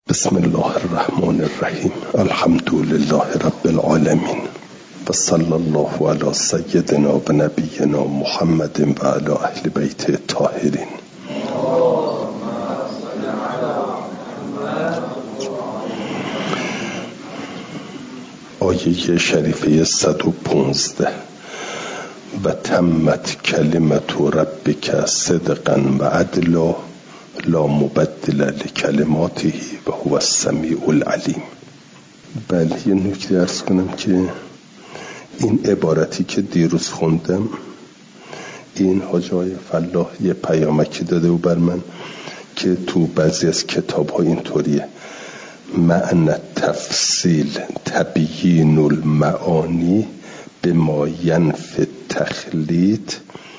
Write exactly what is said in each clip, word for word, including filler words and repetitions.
بسم الله الرحمن الرحیم. الحمد لله رب العالمین و صلی الله علی سیدنا و نبینا محمد و علی اهل بیت الطاهرین. آیه شریفه صد و پانزده: و تمت کلمت ربک صدقا و عدلا لا مبدل لکلماته و هو السمیع العلیم. بله، یه نکته عرض کنم که این عبارتی که دیروز خوندم، این حاج آقای فلاح یه پیامکی داده و بر من که تو بعضی از کتاب ها اینطوریه: معنی تفصیل تبیین المعانی به ما ینفی التخلیط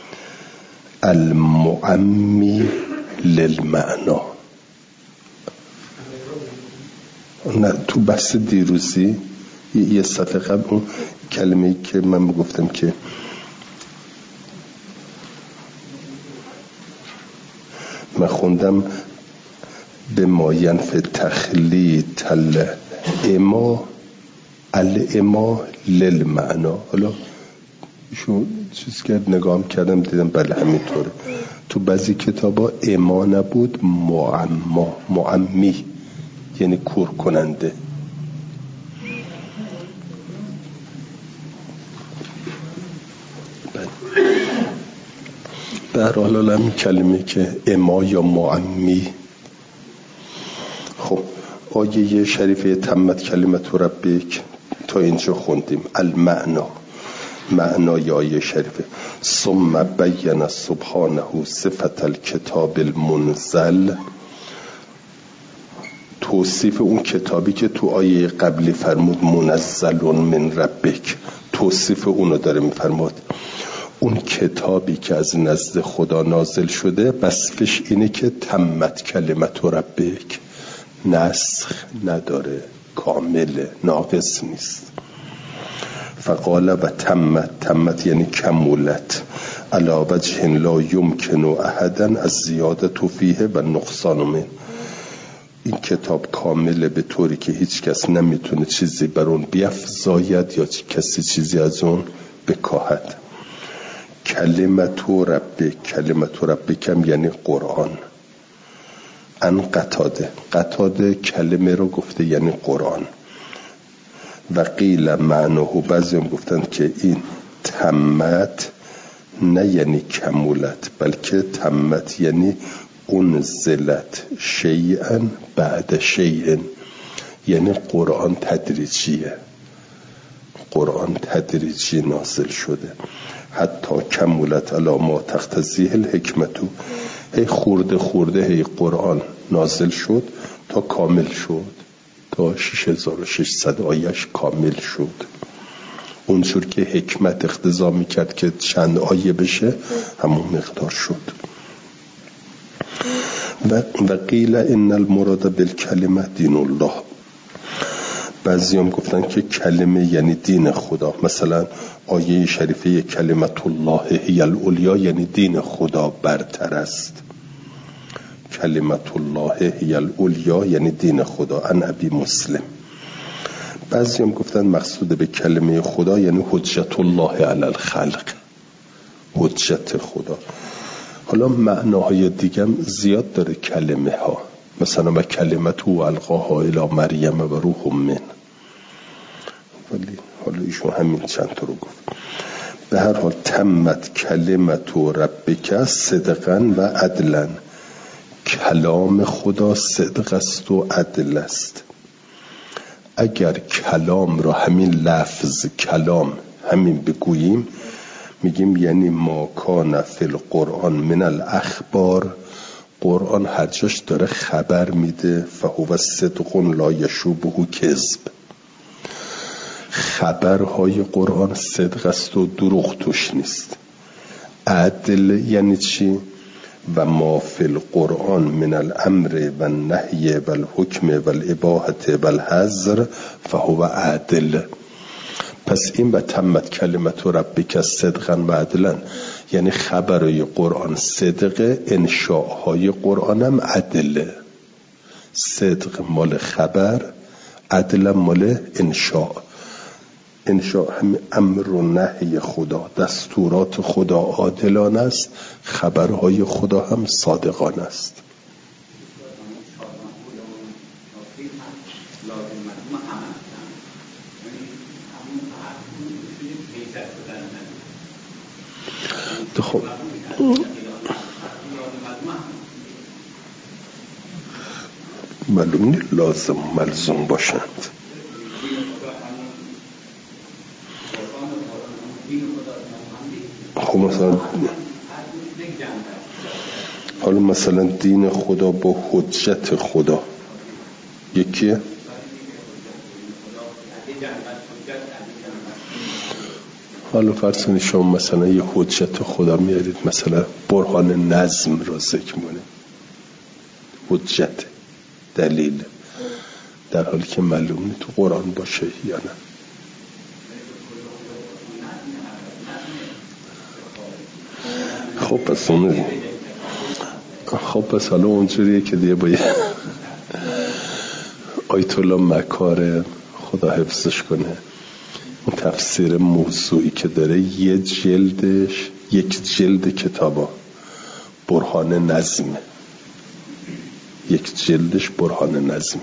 المعمی للمعنا. نه، تو بحث دیروزی یه سطح قبل اون کلمه‌ای که من گفتم که من خوندم به ما ینفی تخلیط الاما الاما للمعنا. حالا شو چیز کرد نگاه کردم دیدم بله همینطوره. تو بعضی کتابا اما نبود، معما، معمی یعنی کور کننده. به هر حال همین کلمه که اما یا معمی. خب آیه شریفه تمت کلمت ربک تا اینجا خوندیم. المعنا، معنای آیه شریفه. ثم بین سبحانه صفت الکتاب المنزل، توصیف اون کتابی که تو آیه قبلی فرمود منزل من ربک، توصیف اونو داره میفرماد. اون کتابی که از نزد خدا نازل شده وصفش اینه که تمت کلمت ربک، نسخ نداره، کامله، ناقص نیست. فقال و تمت، تمت یعنی کمولت، علی وجه لا یمکن احدا از زیادت فیه و نقصان من. این کتاب کامله به طوری که هیچ کس نمیتونه چیزی بر اون بیفزاید یا کسی چیزی از اون بکاهد. کلمت ربک، کلمت ربکم یعنی قرآن. ان قتاده، قتاده کلمه رو گفته یعنی قرآن. و قیل معناه، بعضی هم گفتن که این تمت نه یعنی کمولت، بلکه تمت یعنی انزلت شیئا بعد شیئا، یعنی قرآن تدریجیه، قرآن تدریجی نازل شده. حتی کمولت علی ما تقتضیه الحکمتو، هی خورده خورده هی قرآن نازل شد تا کامل شد، تا شش هزار و ششصد آیش کامل شد. اونجور که حکمت اقتضا میکرد که چند آیه بشه همون مقدار شد. و قیل ان المراد بالکلمه دین الله، بعضی هم گفتن که کلمه یعنی دین خدا. مثلا آیه شریفه کلمت الله هی العلیا یعنی دین خدا برتر است. کلمت الله هی العلیا یعنی دین خدا. ان ابی مسلم. بعضی هم گفتن مقصود به کلمه خدا یعنی حجت الله علی الخلق، حجت خدا. حالا معناهای دیگه هم زیاد داره کلمه ها، مثلا و کلمت و القاها الی مریم و روح من، ولی حالا ایشون همین چند تا رو گفت. به هر حال تمت کلمت ربک صدقا و عدلا، کلام خدا صدق است و عدل است. اگر کلام را همین لفظ کلام همین بگوییم، میگیم یعنی ما کان فی القرآن من الاخبار، قرآن هر جاش داره خبر میده، فهو صدق لا یشوبه کذب. خبرهای قرآن صدق است و دروغ توش نیست. عدل یعنی چی؟ و ما فی القرآن من الامر و النهی و الحکم و الاباحه و الحظر فهو عدل. پس این و تمت کلمت ربک صدقا و عدلا یعنی خبرهای قرآن صدقه، انشاءهای قرآن هم عدله. صدق مال خبر، عدل مال انشاء. انشاء همین امر و نهی خدا، دستورات خدا عادلانه است، خبرهای خدا هم صادقانه است. خب معلوم نیست لازم ملزوم باشند. خب مثلا حالا مثلا دین خدا با حجت خدا یکیه؟ حالا فرض کنید شما مثلا یه حجت خدا میارید، مثلا برهان نظم را ذکر کنید، حجت دلیل، در حالی که معلوم نیست تو قرآن باشه یا نه. خب پس اون خب پس حالا اونجوریه که دیگه باید آیت الله مکارم خدا حفظش کنه اون تفسیر موضوعی که داره، یه جلدش یک جلد کتابا برهان نظمه، یک جلدش برهان نظمه.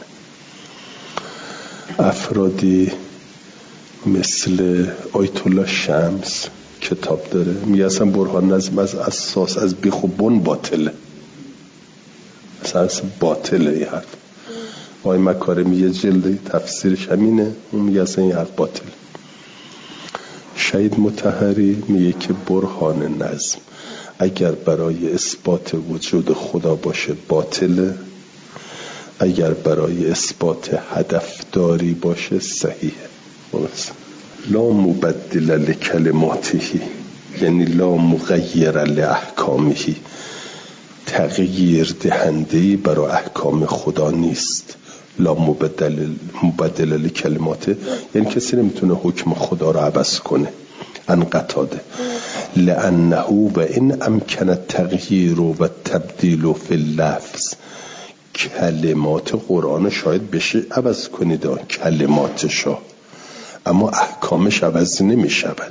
افرادی مثل آیت الله شمس کتاب داره میگه اصلا برهان نظم از اساس از بیخ و بن باطله، اصلا باطله این حرف. آقای مکارمی یه جلد تفسیرش همینه، اون میگه اصلا این حرف باطله. شهید مطهری میگه که برهان نظم اگر برای اثبات وجود خدا باشه باطله، اگر برای اثبات هدفداری باشه صحیحه. لا مبدل لکلماته، یعنی لا مغیر لاحکامه، تغییر دهنده‌ای برای احکام خدا نیست. لا مبدل مبدل لکلماته یعنی کسی نمیتونه حکم خدا رو عوض کنه. ان قتاده لانه و ان امکن التغییر و تبدیل فی اللفظ، کلمات قرآن شاید بشه عوض کنید کلماتشو، اما احکامش عوض نمی شود.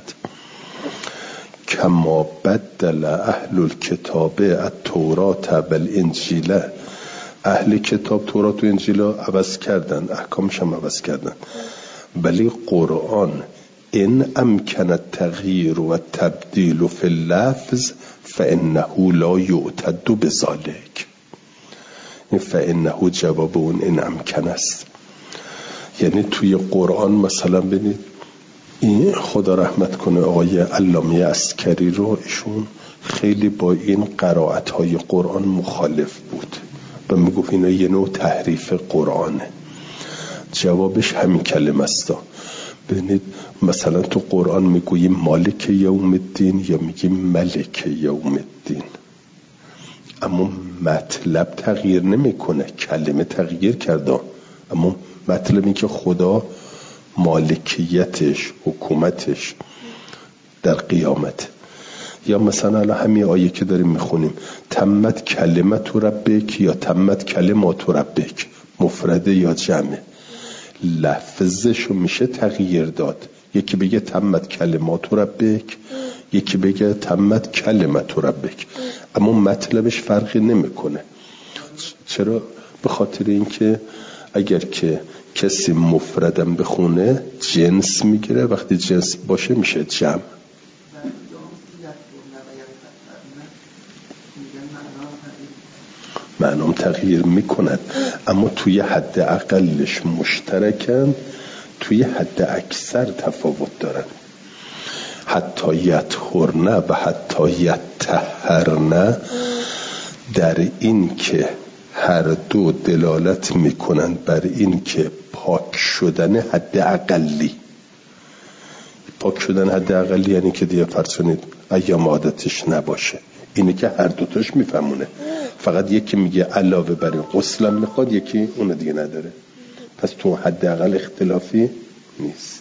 کما بدل اهل الکتاب التورات و الانجیل، اهل کتاب تورات و انجیل عوض کردن، احکامش هم عوض کردن، ولی قرآن ان امکن التغییر و تبدیل فی اللفظ فانه لا یعتد بذلک. این فانه جواب اون ان امکن است. یعنی توی قرآن مثلا ببینید این خدا رحمت کنه آقای علامه عسکری رو، ایشون خیلی با این قرائت‌های قرآن مخالف بود و میگفت اینا یه نوع تحریف قرآنه. جوابش همین کلمه است. ببینید مثلا تو قرآن میگوییم مالک یوم الدین یا میگیم ملک یوم الدین، اما مطلب تغییر نمیکنه، کلمه تغییر کرده، اما مطلب این که خدا مالکیتش حکومتش در قیامت. یا مثلا الان همین آیه که داریم میخونیم تمت کلمت ربک یا تمت کلمات ربک، مفرده یا جمعه، لفظشو میشه تغییر داد. یکی بگه تمت کلمات ربک، یکی بگه تمت کلمت ربک، اما مطلبش فرقی نمیکنه. چرا؟ به خاطر اینکه اگر که کسی مفردم بخونه جنس میگیره، وقتی جنس باشه میشه جمع. معنام تغییر میکند، اما توی حد اقلش مشترکن، توی حد اکثر تفاوت دارن. حتی یطهرن و حتی یطهرن در این که هر دو دلالت میکنند بر این که پاک شدن حد اقلی. پاک شدن حد اقلی یعنی که دیگه فرض کنید ایام عادتش نباشه. اینه که هر دوتاش میفهمونه، فقط یکی میگه علاوه بر غسلم میخواد، یکی اون دیگه نداره. پس تو حد اقل اختلافی نیست.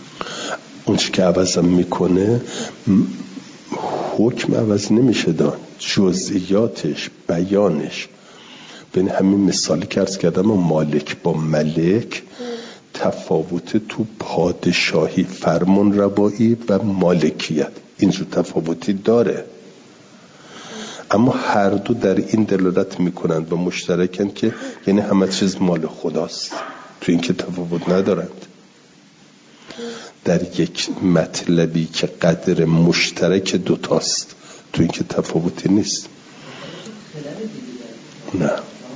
اون چی که عوضم میکنه حکم عوض نمیشه داد. جزئیاتش، بیانش، بین همین مثالی که عرض کردم مالک با ملک، تفاوت تو پادشاهی، فرمان روایی و مالکیت، اینجور تفاوتی داره، اما هر دو در این دلالت میکنند و مشترکند که یعنی همه چیز مال خداست، تو این که تفاوت ندارند. در یک مطلبی که قدر مشترک دوتاست، تو این که تفاوتی نیست. نه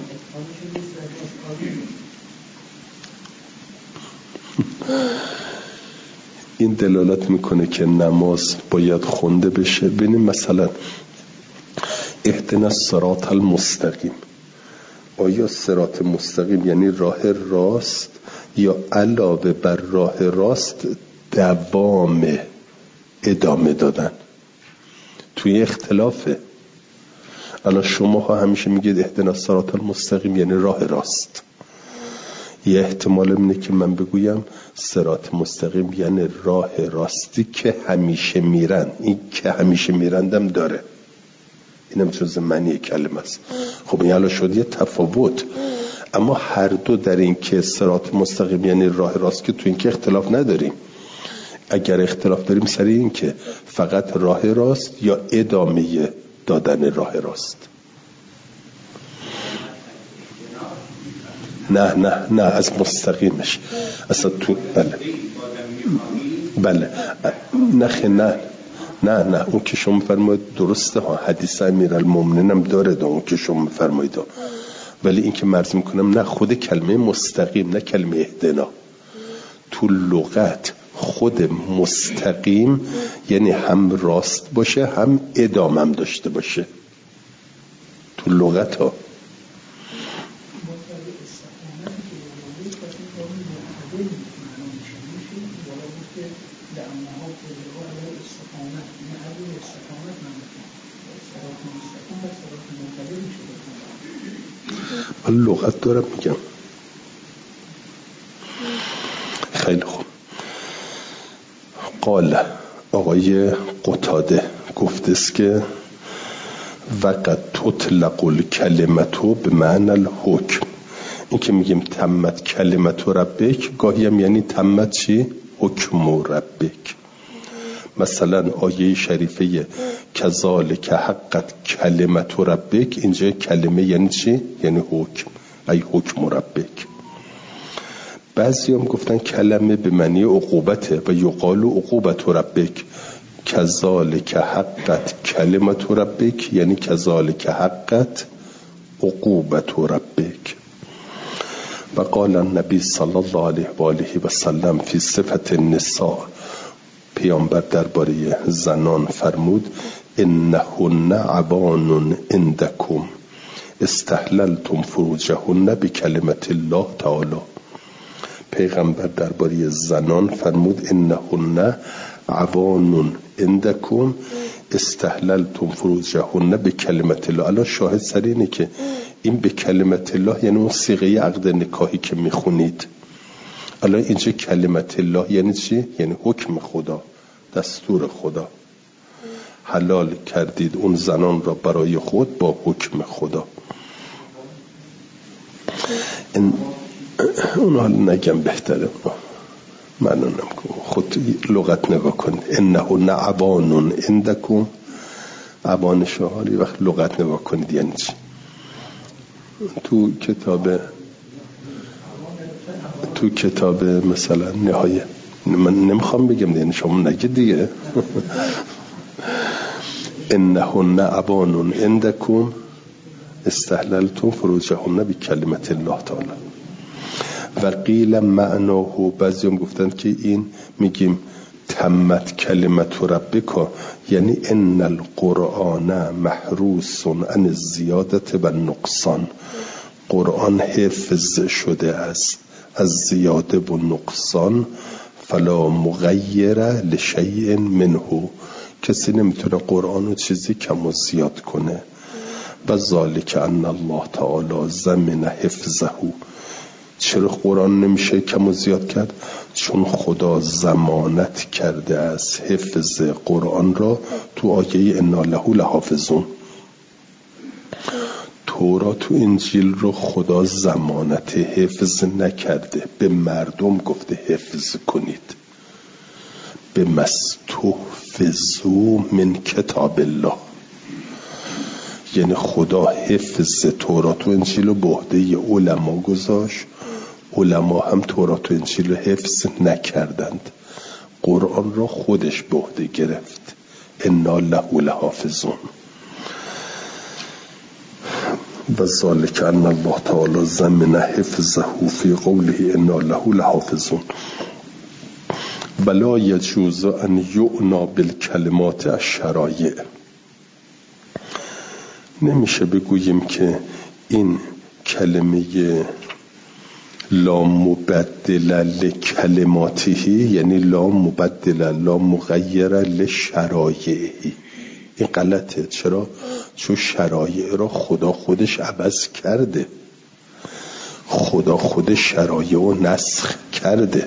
این دلالت میکنه که نماز باید خونده بشه. ببینیم مثلا اهدنا الصراط المستقیم، آیا صراط مستقیم یعنی راه راست یا علاوه بر راه راست دوام ادامه دادن؟ توی اختلافه. الان شما ها همیشه میگید اهدنا الصراط المستقیم یعنی راه راست، یه احتمال اینه که من بگویم صراط مستقیم یعنی راه راستی که همیشه میرن. این که همیشه میرندم داره، اینم جز معنی کلمه است. خب این الان شد یه تفاوت، اما هر دو در این که صراط مستقیم یعنی راه راست که تو این که اختلاف نداریم. اگر اختلاف داریم سر این که فقط راه راست یا ادامه دادن راه راست. نه نه نه از مستقیمش اصلا تو. بله بله نه نه نه نه اون که شما فرمایید درسته ها، حدیث امیرالمومنین هم داره دا اون که شما فرمایید ها. ولی این که مرز میکنم نه، خود کلمه مستقیم نه کلمه اهدنا، تو لغت خود مستقیم یعنی هم راست باشه هم ادامه داشته باشه تو لغت ها. لغت دارم میگم. خیلی خوب. قال آقای قتاده گفته است که وقت تطلق الکلمتو به معنی الحکم. این که میگیم تمت کلمت ربک، گاهی هم یعنی تمت چی؟ حکم ربک. مثلا آیه شریفه کذالک حقت کلمت ربک، اینجا کلمه یعنی چی؟ یعنی حکم، ای حکم ربک. بعضی هم گفتن کلمه به معنی عقوبته و یقال عقوبت ربک، کذالک حقت کلمت ربک یعنی کذالک حقت عقوبت ربک. و قال النبی صلی الله علیه و آله و سلم فی صفت النساء، پیامبر درباره زنان فرمود انهن عبان عندکم استحللتم فروجهن بکلمت الله تعالی. پیغمبر درباره زنان فرمود انهن عبان عندکم استحللتم فروجهن بکلمت الله. الان شاهد سر اینه که این به کلمت الله یعنی اون صیغه عقد نکاحی که میخونید. الان اینجا کلمت الله یعنی چی؟ یعنی حکم خدا، دستور خدا. حلال کردید اون زنان را برای خود با حکم خدا. این اون حال نگم بهتره، من نمیگم، خود لغت نگاه کنید. انه عبان عندکم، عبان شهاری وقت لغت نگاه کنید یعنی چی. تو کتاب تو کتاب مثلا نهایه، من نمیخوام بگم دیگه شما نگید دیگه. انهن عبان عندکم استحللتم فروجهن بکلمت الله تعالی. و قیل معناه، بعضیم گفتند که این میگیم تمت کلمت ربک یعنی ان القرآن محروس عن الزیادت و نقصان. قرآن حفظ شده است از زیاده و نقصان، فلا مغیر لشیء منه، کسی نمیتونه قرآن رو چیزی کم و زیاد کنه. و ذالک ان الله تعالی ضمن حفظه. چرا قرآن نمیشه کم و زیاد کرد؟ چون خدا ضمانت کرده از حفظ قرآن را تو آیه انا له لحافظون. تورات و انجیل رو خدا ضمانت حفظ نکرده، به مردم گفته حفظ کنید. به مستحفظو من کتاب الله، یعنی خدا حفظ تورات و انجیل رو به عهده علما گذاشت. علما هم تورات و انجیل رو حفظ نکردند، قرآن را خودش به عهده گرفت. انا له لحافظون. و ذالک ان الله تعالی ضمن حفظه فی قوله انا له لحافظون. ولا یجوز ان یعنا بالکلمات الشرایع. نمیشه بگوییم که این کلمه لا مبدل لکلماته، یعنی لا مبدل لا مغیر لشرایعه، این غلطه. چرا؟ چون شرایع را خدا خودش عوض کرده، خدا خودش شرایع رو نسخ کرده.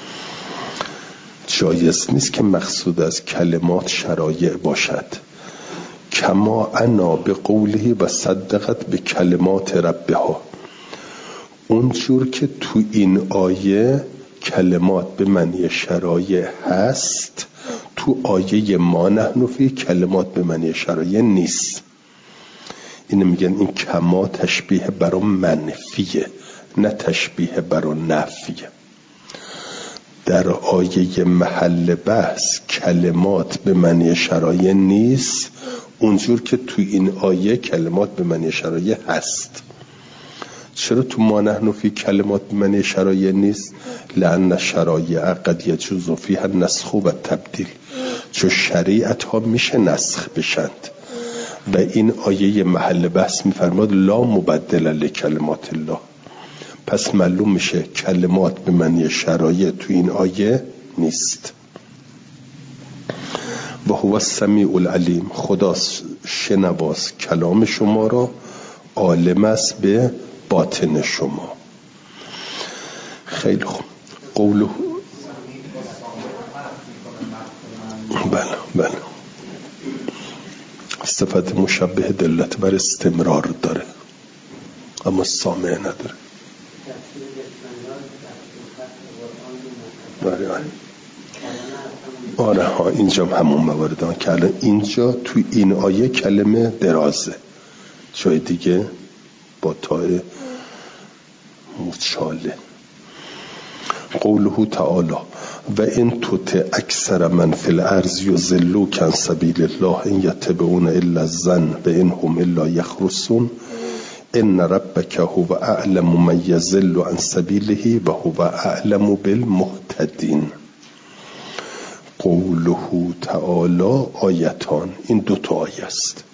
جایز نیست که مقصود از کلمات شرایع باشد. کما انا به قوله و صدقت به کلمات ربها، اونجور که تو این آیه کلمات به معنی شرایع هست، تو آیه ما نحن فی کلمات به معنی شرایع نیست. اینو میگن این کما تشبیه برای منفیه، نه تشبیه برای نفیه. در آیه محل بحث کلمات به معنی شرایع نیست، اونجور که تو این آیه کلمات به معنی شرایع هست. چرا تو ما نحن فی کلمات به معنی شرایع نیست؟ لأن شرایع قد یجوز فیها النسخ و تبدیل، چون شریعت ها میشه نسخ بشند. و این آیه محل بحث میفرماد لا مبدل لکلمات الله، پس معلوم میشه کلمات به معنی شرایع تو این آیه نیست. و هو السمیع العلیم، خدا شنواس کلام شما را، عالم است به باطن شما. خیلی خوب. قوله بله بله صفت مشبه دلت بر استمرار داره اما سامع نداره. بله آره ها، اینجا همون موارد که الان اینجا تو این آیه کلمه درازه، جای دیگه با تای مچاله. قوله تعالی و این تطع اکثر من فی الارض یضلوک عن سبیل الله ان یتبعون الا الظن و ان هم الا یخرصون ان ربک هو اعلم من یضل عن سبیله و هو اعلم بالمهتدین. قوله تعالی آیتان، این دو تا آیه است.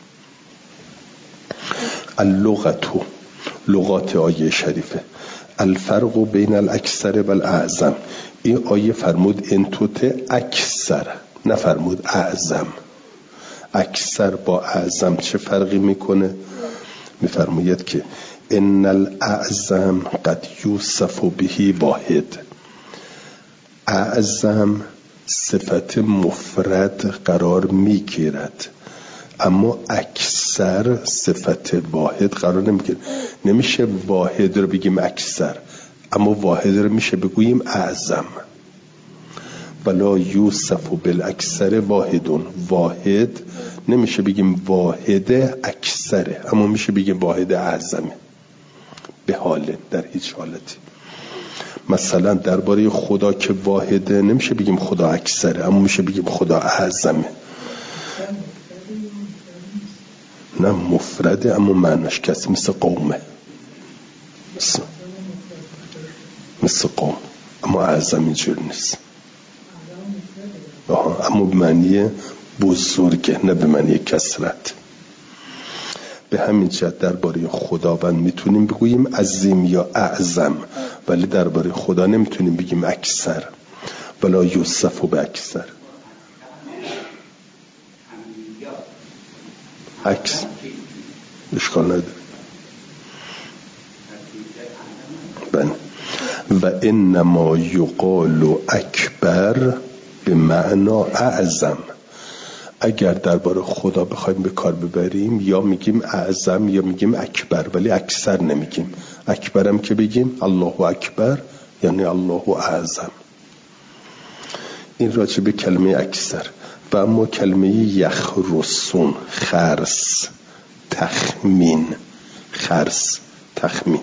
اللغتو، لغات آیه شریفه. الفرق بین الاکثر و الاعظم، این آیه فرمود انتوت اکثر، نفرمود اعظم. اکثر با اعظم چه فرقی میکنه؟ میفرماید که ان الاعظم قد یوصف به واحد، اعظم صفت مفرد قرار میگیرد، اما اکثر صفت واحد قرار نمیگیره. نمیشه واحد رو بگیم اکثر، اما واحد رو میشه بگوییم اعظم. ولا یوصف بالاکثر واحدون، واحد نمیشه بگیم واحد اکثره، اما میشه بگیم واحد اعظمه به حاله، در هیچ حالتی. مثلا درباره خدا که واحده نمیشه بگیم خدا اکثره، اما میشه بگیم خدا اعظمه. نه مفرده اما معناش کسی، مثل قومه، مثل, مثل قوم، اما اعظم اینجور نیست. آها، اما به معنی بزرگه، نه به معنی کثرت. به همین جهت درباره خداوند میتونیم بگوییم عظیم یا اعظم، ولی درباره خدا نمیتونیم بگیم اکثر. ولا یوصف به اکثر، عکس اشکال نداره. بله. و انما یقال اکبر به معنا اعظم، اگر درباره خدا بخوایم به کار ببریم یا میگیم اعظم یا میگیم اکبر، ولی اکثر نمیگیم. اکبرم که بگیم الله اکبر یعنی الله اعظم. این راجع به کلمه اکثر. و اما کلمه یخرسون، خرس، تخمین، خرس، تخمین.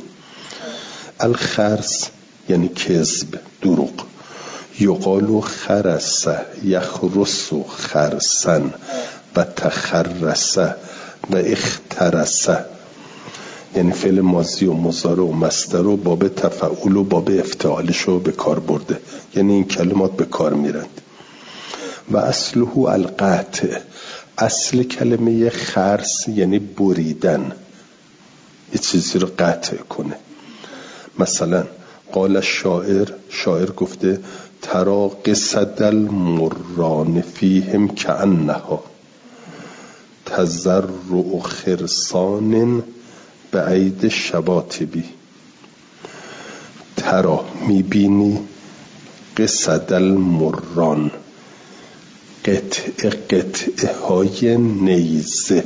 الخرس یعنی کذب، دروغ. یقال خرس یخرس خرسن و تخرس و اخترس، یعنی فعل ماضی و مضارع و مصدر و باب تفعول و باب افتعالش رو به کار برده، یعنی این کلمات به کار میرند. و اصله القطع، اصل کلمه خرس یعنی بریدن، یه چیزی رو قطع کنه. مثلا قال شاعر، شاعر گفته ترا قصد المران فیهم کأنها تزرع خرسان بعید شباطبی. ترا میبینی قصد المران، قطع قطعه های نیزه،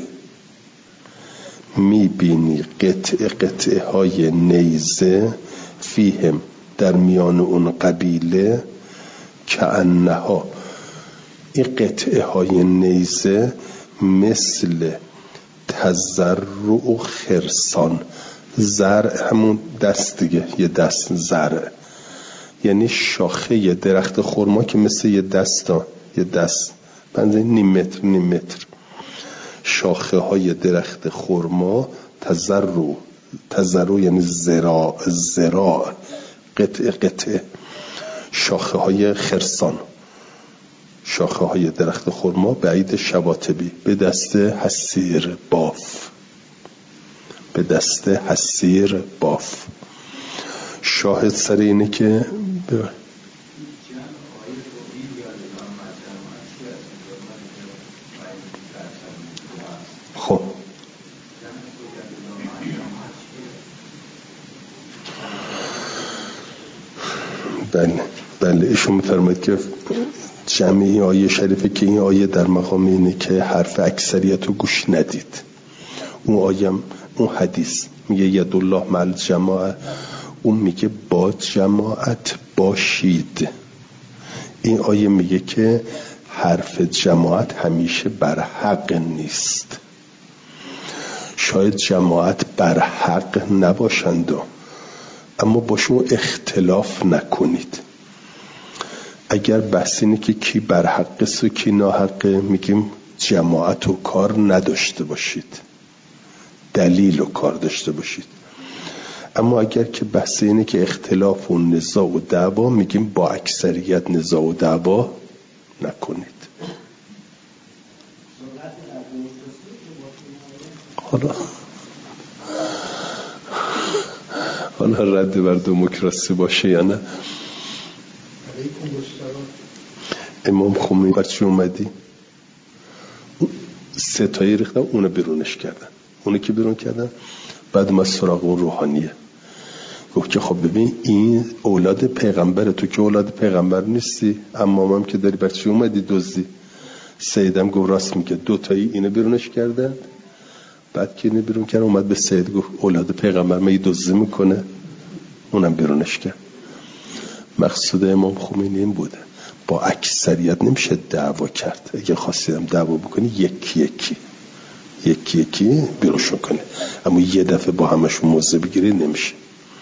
میبینی قطع قطعه های نیزه فیهم در میان اون قبیله، کأنها این قطعه های نیزه مثل تزرع خرسان، زرع همون دست دیگه، یه دست زرع یعنی شاخه یه درخت خرما که مثل یه دستا، یه دست بنده نیم متر نیم متر شاخه های درخت خرما، تزرع، تزرع یعنی زراع، زراع قطعه قطعه، شاخه های خرسان، شاخه های درخت خرما بعید شباطبی، به دست حسیر باف، به دست حسیر باف. شاهد سر اینه که ب... خب بله بله ایشون میفرماید که جمع این آیه شریفه که این آیه در مقام اینه که حرف اکثریت رو گوش ندید. اون آیه، اون حدیث میگه ید الله مع الجماعه، اون میگه با جماعت باشید. این آیه میگه که حرف جماعت همیشه بر حق نیست. شاید جماعت بر حق نباشند اما باشون اختلاف نکنید. اگر بحث اینه که کی بر حق است و کی ناحقه، میگیم جماعت و کار نداشته باشید، دلیل و کار داشته باشید. اما اگر که بحث اینه که اختلاف و نزاع و دعوا، میگیم با اکثریت نزاع و دعوا نکنید. حالا حالا رد بر دموکراسی باشه یا نه. امام خمینی برچی اومدی ستایی ریختن، اونو بیرونش کردن. اونو که بیرون کردن بعد ما سراغ اون روحانیه گفت که خب ببین این اولاد پیغمبره، تو که اولاد پیغمبر نیستی، امامم که داری برچی اومدی دزدی. سیدم گفت راست میگه، دوتایی اینو بیرونش کردن. بعد که اینو بیرون کرد اومد به سید گفت اولاد پیغمبر می دزدی میکنه، اونم بیرونش کرد. مقصود امام خمینی این بوده با اکثریت نمیشه دعوا کرد. اگه خواستیدم دعوا بکنی یکی یکی یکی یکی بیرونشون کنی، اما یه دفعه با همشون موضع بگیری نمیشه.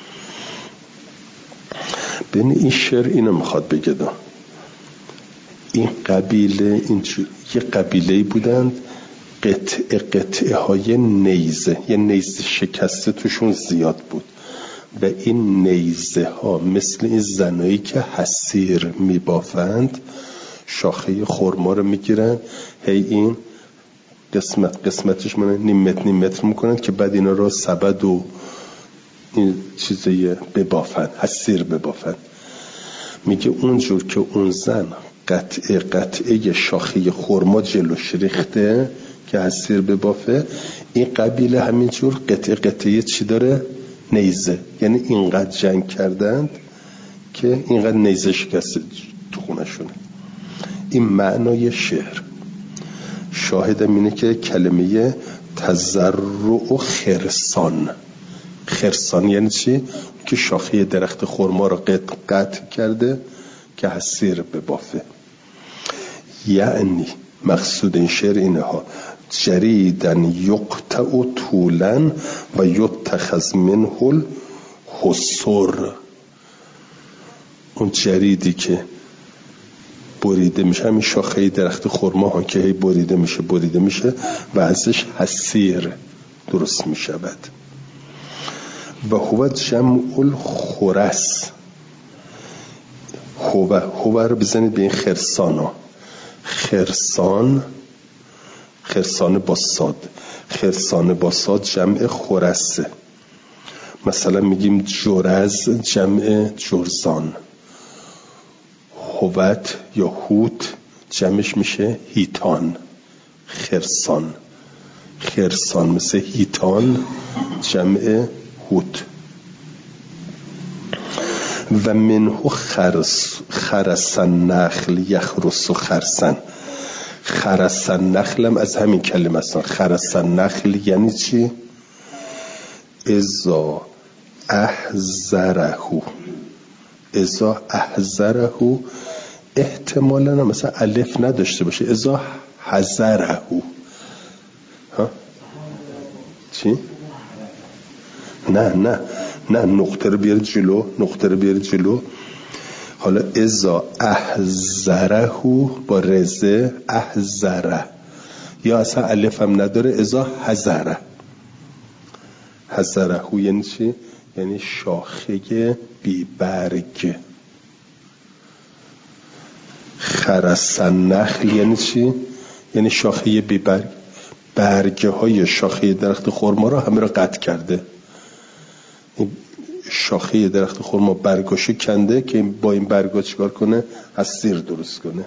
بین این شعر اینو میخواد بگه دا. این قبیله اینجور یه قبیله‌ای بودند قطعه قطعه های نیزه، یه نیزه شکسته توشون زیاد بود و این نیزه ها مثل این زنایی که حسیر میبافند شاخه خرما رو میگیرن، هی این قسمت قسمتش من نیم متر نیم متر میکنن که بعد اینا رو سبد و این چیزی ببافن، حسیر ببافن. میگه اونجور که اون زن قطعه قطعه شاخه خرما جلوش ریخته که حسیر ببافه، این قبیله همینجور قطعه قطعه چی داره؟ نیزه. یعنی اینقدر جنگ کردند که اینقدر نیزه شکسته تو خونشونه. این معنای شعر. شاهدم اینه که کلمه تزرع و خرسان، خرسان یعنی چی؟ که شاخه درخت خرما رو قطع قطع کرده که حسیر ببافه. یعنی مقصود این شعر اینه ها: جریدن یقطع طولا و یتخذ منه الحصر. اون جریدی که بریده میشه، همین شاخه درخت خرما ها که هی بریده میشه بریده میشه و ازش حسیر درست میشود. و هو جمع الخرس. هو هو رو بزنید به این خرسان ها. خرسان، خرسان با صاد، خرسان با صاد جمع خرسه. مثلا میگیم جرز جمع جرزان. هوت یا هوت جمعش میشه هیتان. خرسان، خرسان مثل هیتان جمع هوت. و منه خرس خرس النخل یخرس خرسن. خرس النخل هم از همین کلمه است. خرس النخل یعنی چی؟ اذا احذره، اذا احذره احتمالاً مثلا الف نداشته باشه، اذا حذره. ها چی؟ نه نه نه نقطه رو بیارید جلو، نقطه رو بیارید جلو. حالا اذا احذره با رزه احذره، یا اصلا الف هم نداره، اذا حذره. حذره یعنی چی؟ یعنی شاخه بی برگ. خرس النخل یعنی چی؟ یعنی شاخه بی برگ. برگه های شاخه درخت خرما رو همه رو قطع کرده. شاخه درخت خرما برگاشو کنده که با این برگا چیکار کنه؟ حصیر درست کنه.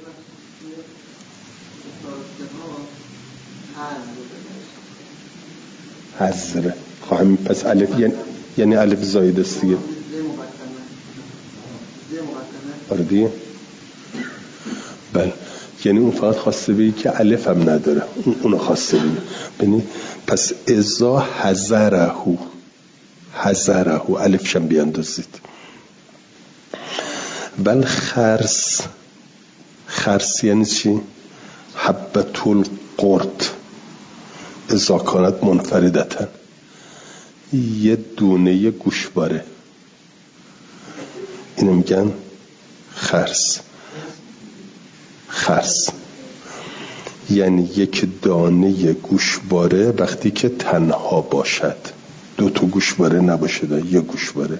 حذر خواهم پس الف یعنی یعنی الف زاید است دیگه. آره دیگه. بله، یعنی اون فقط خواسته بگه که الف هم نداره، اون اونو خواسته بگه. ببین پس اذا حذره، حذره الفش هم بیاندازید. بل خرس، خرس یعنی چی؟ حبة القرد اذا کانت منفردتن. یه دونه گوشواره، اینو میگن خرس. خرس یعنی یک دانه گوشواره وقتی که تنها باشد، دو تا گوشواره نباشه، یک گوشواره.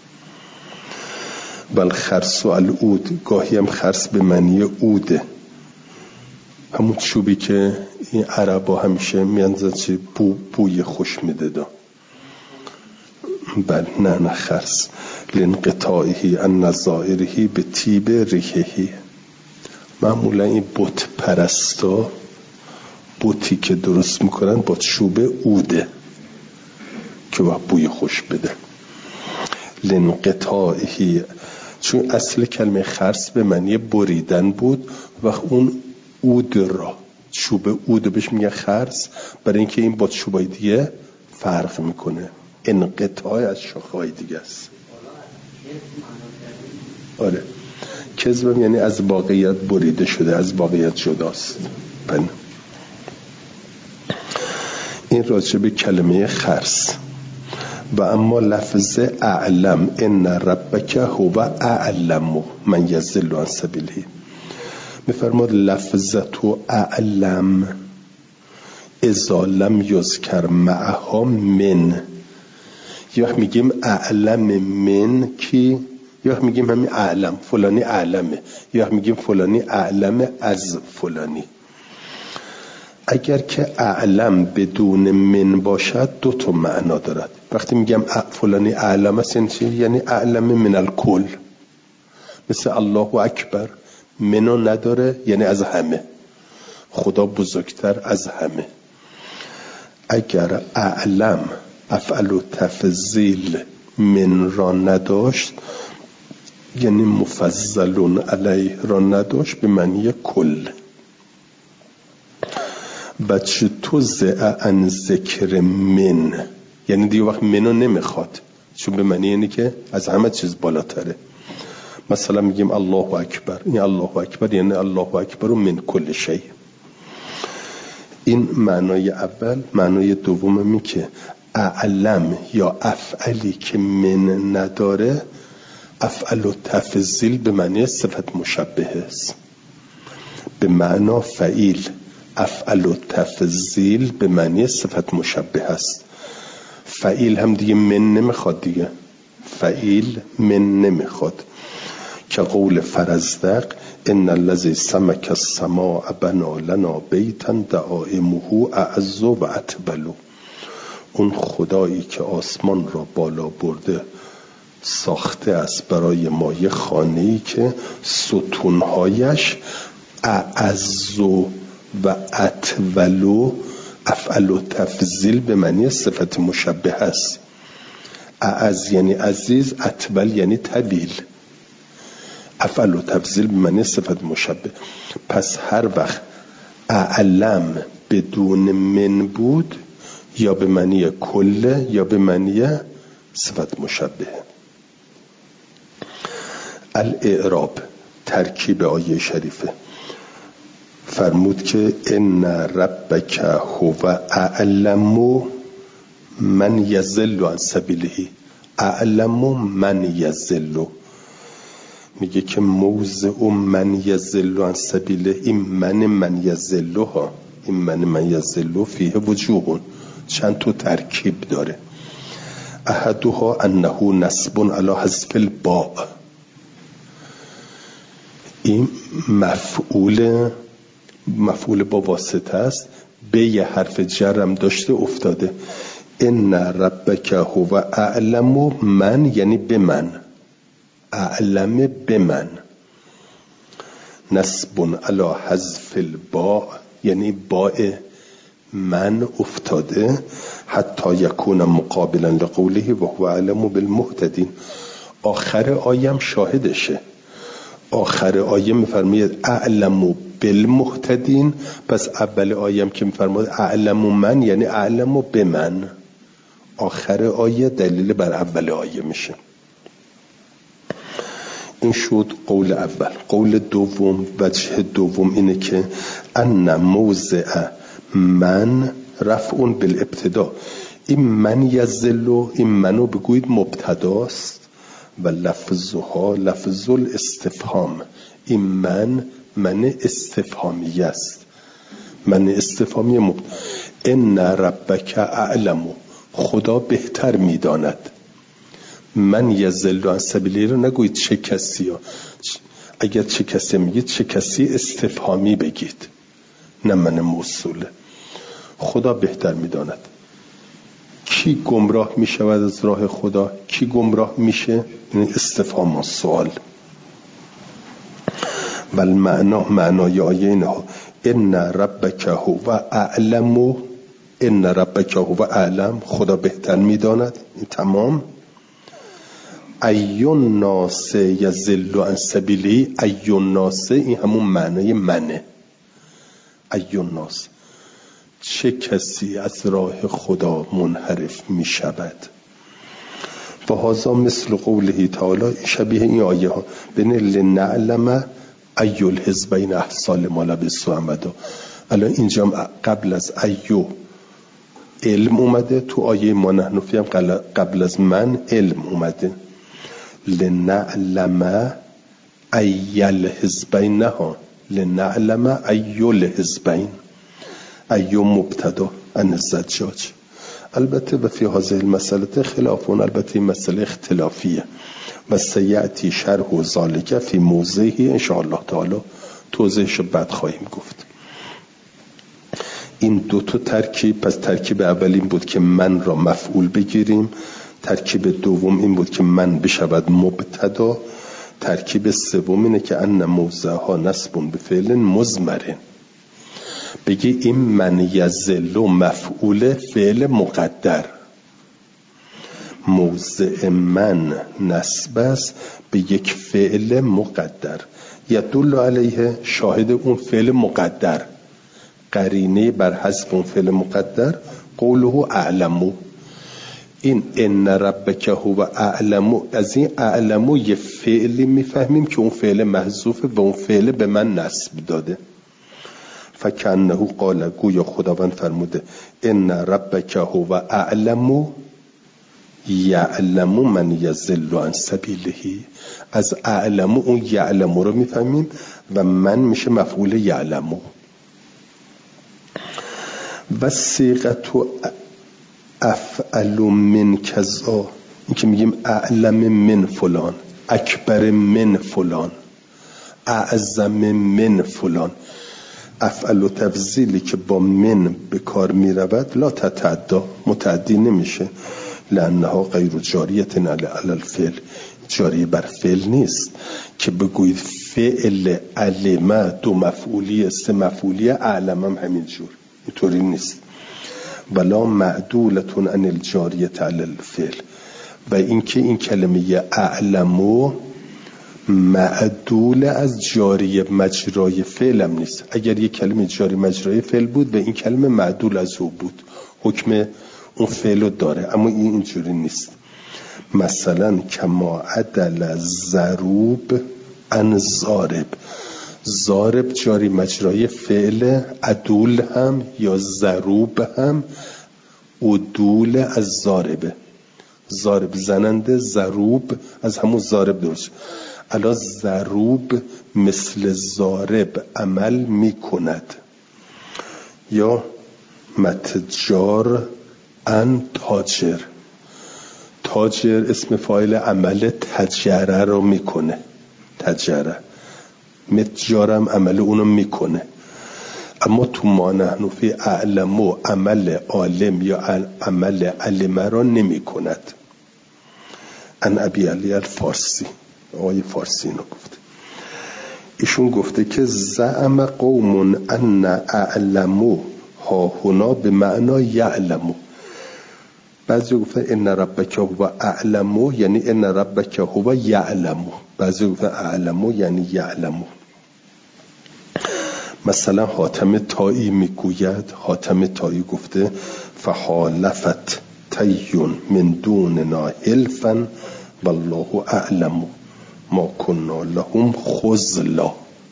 بل خرس و العود، گاهی هم خرس به معنی عوده، همون چوبی که این عربا همیشه میانزد چی بو بوی خوش میده دا. بل نه نه خرس لانقطاعه عن نظائره به طیب ریحه. معمولا این بت پرستا بوتی که درست میکنن با چوب عوده که با بوی خوش بده. لانقطاعه، چون اصل کلمه خرس به معنی بریدن بود و اون عود را، چوب عود بهش میگه خرس، برای اینکه این با چوبای دیگه فرق میکنه. انقطاع از شاخه‌های دیگه است. آره، کذب یعنی از واقعیت بریده شده، از واقعیت جداست. بله. این راجع به کلمه خرس. و اما لفظ اعلم، ان ربک هو اعلم من یضل عن سبیله، میفرماد لفظت اعلم اذا لم یذکر معها من. یه وقت میگیم اعلم من کی، یه وقت میگیم همین اعلم فلانی اعلمه، یه وقت میگیم فلانی اعلم از فلانی. اگر که اعلم بدون من باشد دو تا معنا دارد. وقتی میگم فلانی اعلم است یعنی اعلم من الکل، مثل الله اکبر. منو نداره یعنی از همه، خدا بزرگتر از همه. اگر اعلم افعل و تفضیل من را نداشت یعنی مفضلون علیه را نداشت به معنی کل. بچه تو زع ان ذکر من، یعنی دیگه وقت منو نمیخواد، چون به معنی اینه که از همه چیز بالاتره. مثلا میگیم الله اکبر، این الله اکبر یعنی الله اکبر و من کل شیء. این معنای اول. معنای دوم می که اعلم یا افعلی که من نداره، افعل و تفضیل به معنی صفت مشبه است، به معنا فعیل. افعل و تفضیل به معنی صفت مشبه است. فعیل هم دیگه من نمیخواد، دیگه فعیل من نمیخواد. که قول فرزدق ان الذی سمک السماء بنا لنا بیتا دعائمه اعز و اطبل. اون خدایی که آسمان را بالا برده ساخته است برای ما یه خانه‌ای که ستونهایش اعز و اطول، افعل و تفضیل به معنی صفت مشبه است. اعز یعنی عزیز، اطول یعنی طویل، افعل و تفضیل به معنی صفت مشبه. پس هر وقت اعلم بدون من بود، یا به معنی کله یا به معنی صفت مشبه. الاعراب، ترکیب آیه شریفه. فرمود که ان ربک هو اعلم من یضل عن سبیله. اعلم من یضل، میگه که موضع من یضل عن سبیله، این من من یضل ها، این من من یضل فیه وجوه، چند تا ترکیب داره. احدها انه نصب علی حذف الباء، این مفعول مفعول با واسطه است، به یه حرف جرم داشته افتاده. ان ربک هو اعلم من یعنی به من، اعلم به من. نصب علی حذف الباء یعنی باء من افتاده، حتی یکون مقابلا لقوله و هو اعلم بالمهتدین. آخر آیم شاهدشه. آخر آیه میفرماید اعلم بالمهتدین، پس اول آیم که میفرماید اعلم من یعنی اعلم به من. آخر آیه دلیل بر اول آیه میشه. این شد قول اول. قول دوم، وجه دوم اینه که ان موضع من رفع بالابتدا. این من یزلو، این منو بگویید مبتداست و لفظها لفظ الاستفهام. این من من استفهامی است، من استفهامی مبتدا. ان ربک اعلم، خدا بهتر میداند. من یضل عن سبیله رو نگویید چه کسی ها. اگر چه کسی میگید چه کسی استفهامی بگید، نه من موصوله. خدا بهتر میداند. کی گمراه میشود از راه خدا، کی گمراه میشه؟ این استفهام و سوال. ول معنا، معنای آیه اینه ان ربک هو اعلم، ان ربک هو اعلم، خدا بهتر میداند. این تمام. ایون ناس یضل عن سبیله، ایون ناس این همون معنای منه. ایون ناس، چه کسی از راه خدا منحرف می شود. و هذا مثل قوله تعالی، شبیه این آیه ها. بین لنعلم ای الحزبین احصی لما لبثوا امدا. الان اینجا قبل از ایو علم اومده، تو آیه ما نحن فی هم قبل از من علم اومده. لنعلم ای الحزبین، نه لنعلم ای الحزبین. ایو مبتدا عن الزجاج. البته و فی هذه المسئله خلافون، البته این مسئله اختلافیه و سیأتی شرح ذالک فی موضعی ان شاء الله تعالی، توضیحش بعد خواهیم گفت. این دو تا ترکیب، پس ترکیب اول این بود که من را مفعول بگیریم، ترکیب دوم این بود که من بشود مبتدا، ترکیب سوم اینه که ان موضعها نصب به فعل مضمر. بگی این من یضل مفعول فعل مقدر، موضع من نصب است به یک فعل مقدر، یدل علیه، شاهد اون فعل مقدر قرینه بر حذف اون فعل مقدر قوله اعلمو. این ان ربک هو اعلمو، از این اعلمو یه فعلی میفهمیم که اون فعل محذوفه و اون فعل به من نصب داده. فکنه قال، گویا خداوند فرموده ان ربک هو اعلمو یعلمو من یضل عن سبیله. از اعلمو اون یعلمو رو میفهمیم و من میشه مفعول یعلمو. و صیغت افعل من کذا، این که میگیم اعلم من فلان، اکبر من فلان، اعظم من فلان، افعل و تفضیلی که با من به کار میرود لا تتعدا، متعدی نمیشه، لانها غیر جاریت علی الفعل، جاری بر فعل نیست که بگویید فعل علم دو مفعولی سه مفعولی، اعلم هم همینجور، اینطوری نیست. ولا معدولتون عن الجاریت علی الفعل، و اینکه این کلمه اعلمو معدول از جاری مجرای فعل هم نیست. اگر یک کلمه جاری مجرای فعل بود و این کلمه معدول از او بود، حکم اون فعل داره، اما این اینجوری نیست. مثلا کما عدل ضروب عن ضارب، ضارب جاری مجرای فعل، عدول هم یا ضروب هم عدول از ضاربه. ضارب زننده، ضروب از همون ضارب درست. الا ضروب مثل ضارب عمل می کند. یا متجار ان تاجر، تاجر اسم فاعل عمل تجره رو میکنه، تجره، متجارم عمل اونو میکنه. اما تو ما نحن فی اعلمو عمل عالم یا عمل علم را نمی کند. ان ابی علی الفارسی، آقای فارسی اینو گفته. ایشون گفته که زعم قوم ان اعلمو ها هنا به معنا یعلمو. بعضی گفتن ان ربک هو اعلمو یعنی ان ربک هو یعلمو، بعضی گفتن اعلمو یعنی یعلمو. مثلا حاتم طایی میگوید، حاتم طایی گفته فحالفت تیون من دوننا حلفا والله اعلمو ما کنا لهم خذلا.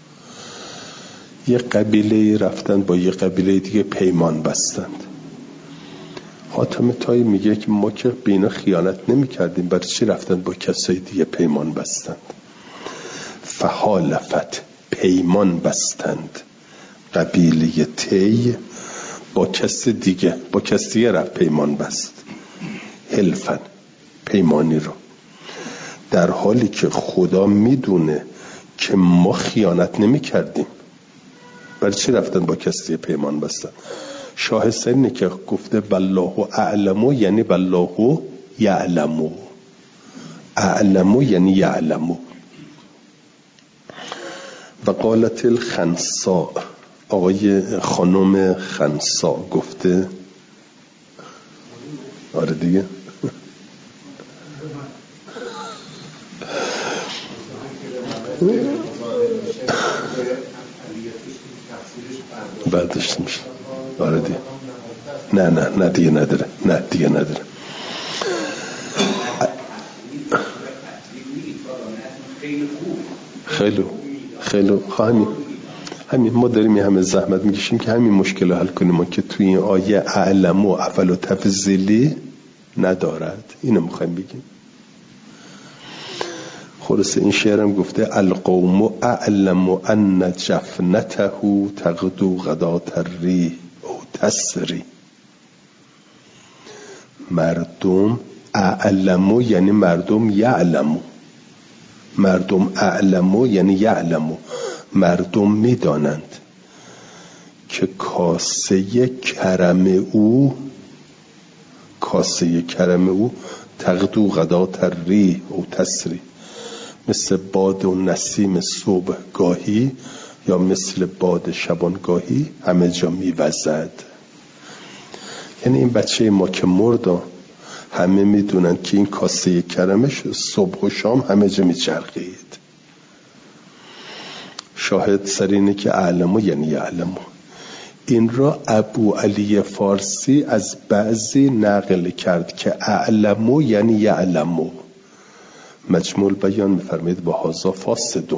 یه قبیله رفتن با یه قبیله دیگه پیمان بستند. حاتم طایی میگه که ما که به اینا خیانت نمی کردیم، برای چی رفتن با کسای دیگه پیمان بستند؟ فحالفت، پیمان بستند، قبیله تی با کس دیگه، با کس دیگه رفت پیمان بست، حلفن، پیمانی رو، در حالی که خدا میدونه که ما خیانت نمی کردیم، برای چی رفتن با کس دیگه پیمان بستن؟ شاهد اینه که گفته والله اعلمو یعنی والله یعلمو، اعلمو یعنی یعلمو. و قالت الخنساء، آقای خانم خنساء گفته، آره دیگه، بعدش میشه، آره دیگه، نه نه نه دیگه نداره، نه دیگه نداره. خیلی خیلی همین همین ما داریم همه زحمت میکشیم که همین مشکل رو حل کنیم، ما که توی این آیه اعلم و افعل و تفضیلی ندارد، اینو میخوایم بگیم. خلاصه این شعرم گفته القوم اعلم ان جفنته تغدو غدات الریح او تسری. مردم اعلمو یعنی مردم یعلمو، مردم اعلمو یعنی یعلمو، مردم میدانند که کاسه کرم او، کاسه کرم او تغدو غدات الریح او تسری، مثل باد و نسیم صبح گاهی یا مثل باد شبانگاهی همه جا میوزد. یعنی این بچه ما که مرد همه میدونن که این کاسه کرمش صبح و شام همه جا میچرخید. شاهد سر اینه که اعلمو یعنی یعلمو. این را ابو علی فارسی از بعضی نقل کرد که اعلمو یعنی یعلمو. مجموع بیان میفرمید با هازا فاسدون.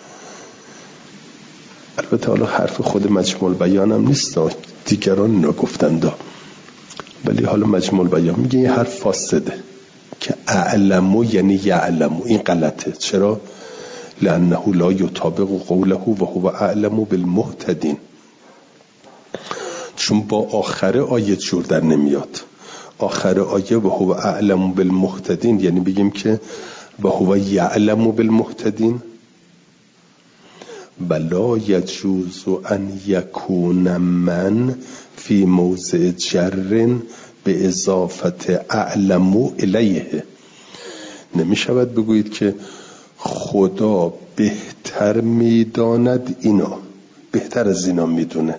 البته حالا حرف خود مجموع بیان هم نیست، دیگران اینا گفتند، ولی حالا مجموع بیان میگه این حرف فاسده که اعلمو یعنی یعلمو. این غلطه. چرا؟ لانه لا یطابق قوله و هو اعلم بالمهتدین. چون با آخر آیه جور در نمیاد. آخر آیه و هو اعلم بالمهتدین یعنی بگیم که و هو یعلم بالمهتدین. ولا یجوز ان یکون من فی موضع جر به اضافت اعلم الیه. نمی شود بگویید که خدا بهتر میداند اینا، بهتر از اینا میدونه.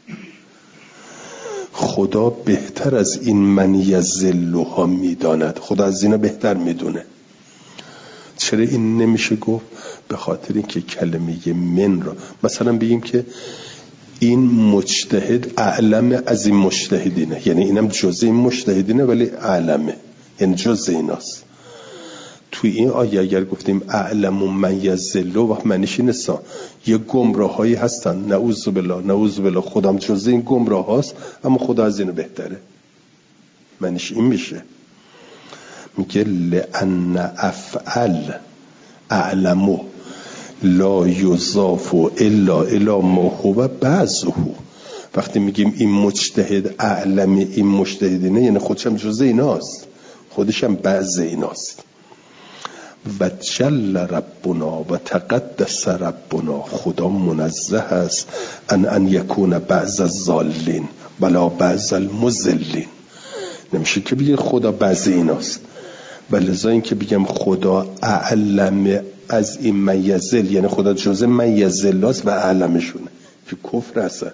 خدا بهتر از این من یذلها میداند، خدا از اینا بهتر میدونه. چرا این نمیشه گفت؟ به خاطر اینکه کلمه من را مثلا بگیم که این مجتهد اعلم از این مجتهدینه، یعنی اینم جزء این مجتهدینه ولی اعلمه، یعنی جزء ایناست. توی این آیه اگر گفتیم اعلم من یذل و معنیش نیست یه گمراه هایی هستن، نعوذ بالله نعوذ بالله، خودم جزء این گمراه هاست اما خدا از اینو بهتره. معنیش این میشه. میگه لأن افعل اعلمو لا یضاف الا الی ما هو بعضه. وقتی میگیم این مجتهد اعلم این مجتهدینه یعنی خودش هم جزء ایناست، خودش هم بعض ایناست. و جل ربنا و تقدس ربنا، خدا منزه است ان ان یکون بعض الضالین ولا بعض المضلین. نمیشه که بگه خدا بعض ایناست. ولذا این که بگم خدا اعلم از این من یذل یعنی خدا جزء من یذل است و اعلمشونه، که کفر هست.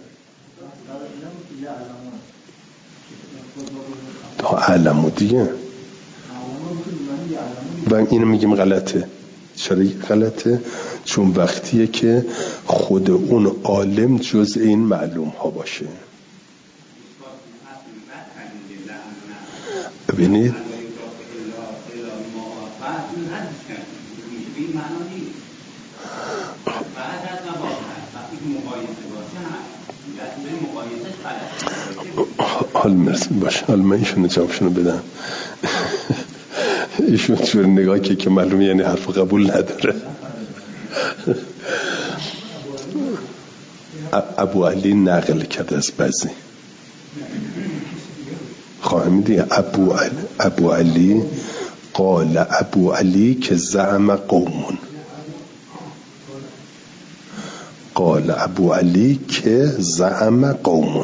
تا اعلمو دیگه و اینو میگیم غلطه. چرا غلطه؟ چون وقتیه که خود اون عالم جزء این معلوم ها باشه. ببینید حال مرسی باشه. حال من ایشون جوابشونو بدم. ایشون چون نگاه که که معلومه یعنی حرف قبول نداره. ابو علی نقل کرده از بعضی خواهمی دیگه. ابو علی ابو علی قال ابو علی که زعم قومون، قال ابو علی که زعم قومون.